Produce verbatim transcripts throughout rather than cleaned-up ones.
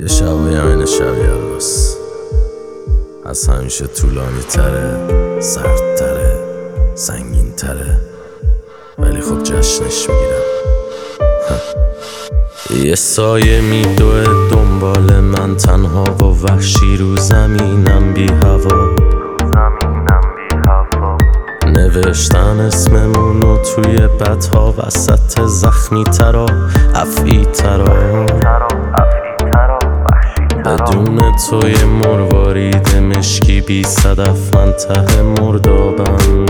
یه شبایی هم این شب یلداست، از همیشه طولانی تره، سرد تره، سنگین تره، ولی خب جشنش میگیرم. یه سایه میدوه دنبال من تنها و وحشی رو زمینم بی هوا، نوشتن اسممونو توی بدها وسط زخمی ترا افعی ترا، بدون توی مروارید مشکی بی صدف من ته مردابم،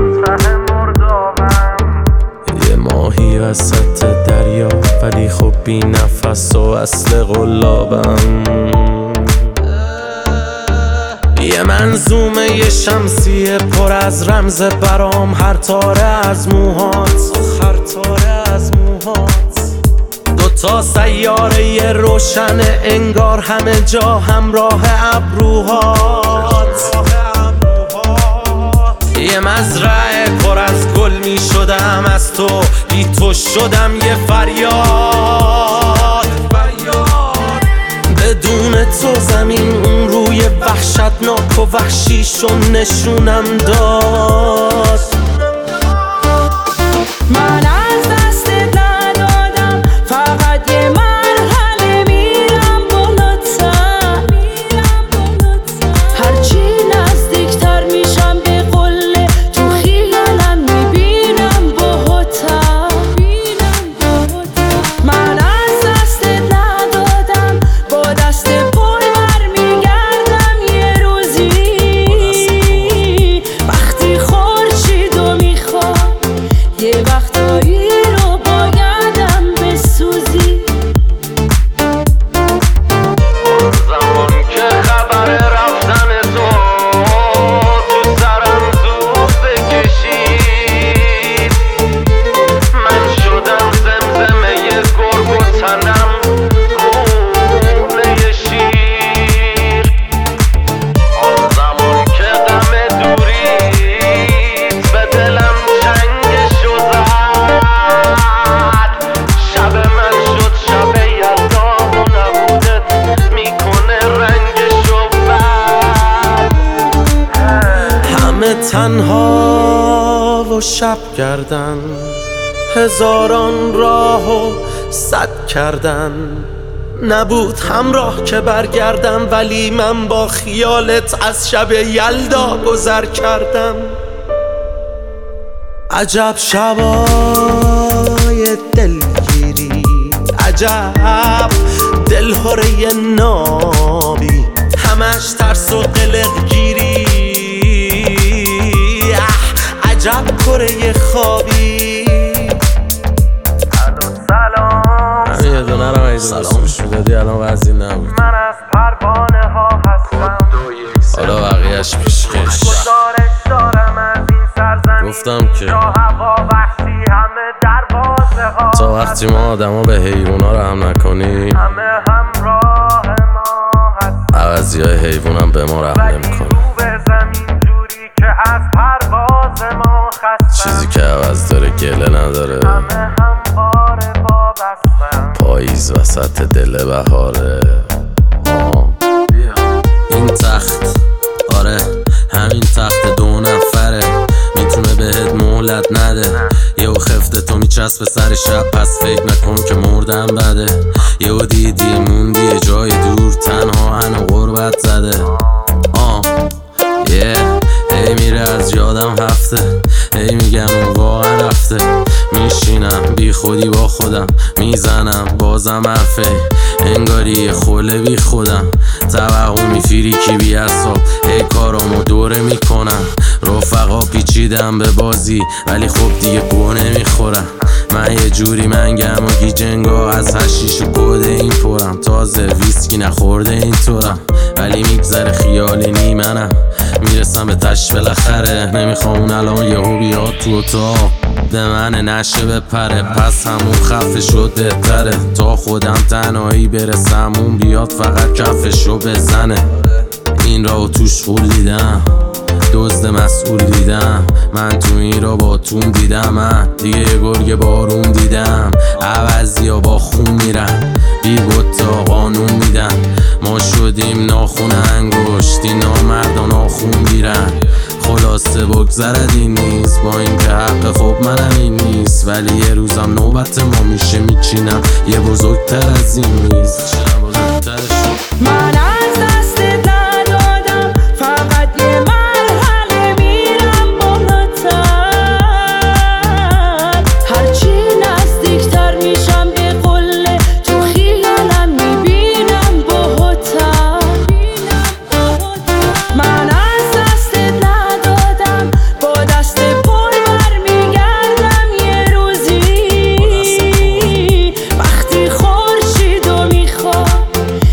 یه ماهی وسط دریا ولی خب بی نفس و اصل قلابم، یه منظومه یه شمسیه پر از رمز برام، هر تاره از موهات هر تاره از موهات دوتا سیاره یه روشنه انگار همه جا همراه ابروهات، یه مزرعه پر از گل می شدم از تو، بی تو شدم یه فریاد بدون تو زمین اون روی وحشتناک و وحشیشو نشونم داد. من از دستت ندادم، فقط یه مرحله میرم بالاتر، هرچی نزدیکتر میشم به قله تو خیالم میبینم باهاتر. من از دستت ندادم، با دست پر برمیگردم یه روزی، وقتی خورشیدو میخوام یه وقتایی رو بایدم بسوزی. زمان که خبر رفتن تو تو سرم زود بکشید، من شدم زمزمه گرگ و تنم خونه شیر. آن زمان که غم دوریت به دلم چنگشو زد، شب من شد شب یلدا و نبودت میکنه رنگشو بد. همه تنها و شب کردن، هزاران راه و صد کردن، نبود همراه که برگردم ولی من با خیالت از شب یلدا گذر کردم. عجب شبای دلگیری، عجب دلهوره نابی، همش ترس و قلقگیری، عجب کره خوابی. همین یه دونه رو ایزو سلامش میدادی الان وزی نبود، من از پروانه ها هستم، حالا بقیهش پیشکش. گزارش دارم از این سرزمین، گفتم که جا هوا وحشی همه دروازه ها، تا وقتی ما آدما به حیوونا رحم نکنی همه همراه ما هست، عوضی های حیوون هم به ما رحم ولی نمیکنه. رو به زمین جوری که از پرواز ما خستم، چیزی که عوض داره گله نداره، همه همواره وابستم. پاییز وسط دل بهاره. آه. این تخت، آره همین تخت دو نفره، میتونه بهت مهلت نده، یهو خفته تو میچسبه سر شب، پس فکر نکن که مردم بده، یهو دیدی موندی یه جای دور تنها هنو غربت زده. آه یه هی میره از یادم هفته، هی میگم اون واقعا رفته، میشینم بی خودی با خودم میزنم بازم حرفه، انگاری یه خوله بی خودم، توقع میفیری کی بی اصاب، هی کارامو دوره میکنم، رفقا پیچیدم به بازی ولی خب دیگه گوه نمیخورم، من یه جوری منگم و گیجنگا از هشیش و کده این پرم، تازه ویسکی نخورده این طورم، ولی میگذره خیالی نیمنم، میرسم به تش بالاخره، نمیخوام اون الان یهو بیاد تو اتاق به من نشه بپره، پس همون خفه شده تره، تا خودم تنهایی برسم اون بیاد فقط کفشو بزنه، این راو توش خول دیدم، دزد مسئول دیدم، من تو این را با تون دیدم، من دیگه یه گرگ بارون دیدم. عوضی ها با خون میرن، بی بطا قانون میدن. ما شدیم ناخون انگشتی، نامردان آخون گیرن. خلاصه بگذرد این نیست، با این که حق خب منم این نیست، ولی یه روزم نوبت ما میشه میچینم یه بزرگتر از این میز. من